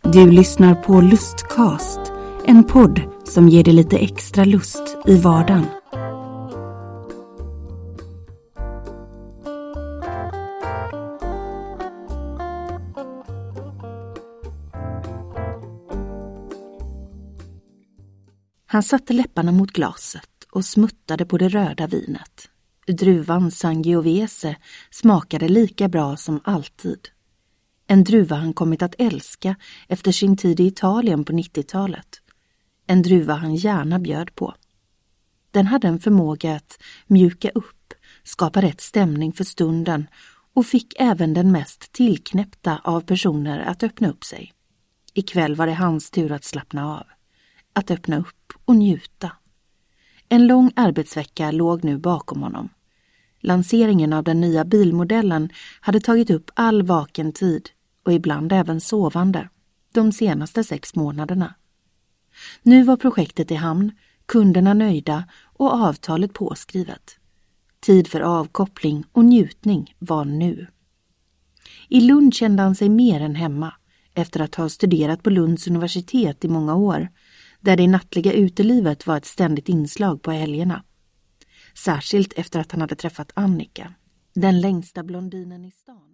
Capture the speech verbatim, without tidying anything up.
Du lyssnar på Lustcast, en podd som ger dig lite extra lust i vardagen. Han satte läpparna mot glaset och smuttade på det röda vinet. Druvan Sangiovese smakade lika bra som alltid. En druva han kommit att älska efter sin tid i Italien på nittiotalet. En druva han gärna bjöd på. Den hade en förmåga att mjuka upp, skapa rätt stämning för stunden och fick även den mest tillknäppta av personer att öppna upp sig. Ikväll var det hans tur att slappna av. Att öppna upp och njuta. En lång arbetsvecka låg nu bakom honom. Lanseringen av den nya bilmodellen hade tagit upp all vaken tid och ibland även sovande de senaste sex månaderna. Nu var projektet i hamn, kunderna nöjda och avtalet påskrivet. Tid för avkoppling och njutning var nu. I Lund kände han sig mer än hemma efter att ha studerat på Lunds universitet i många år, där det nattliga utelivet var ett ständigt inslag på helgerna. Särskilt efter att han hade träffat Annika, den längsta blondinen i stan.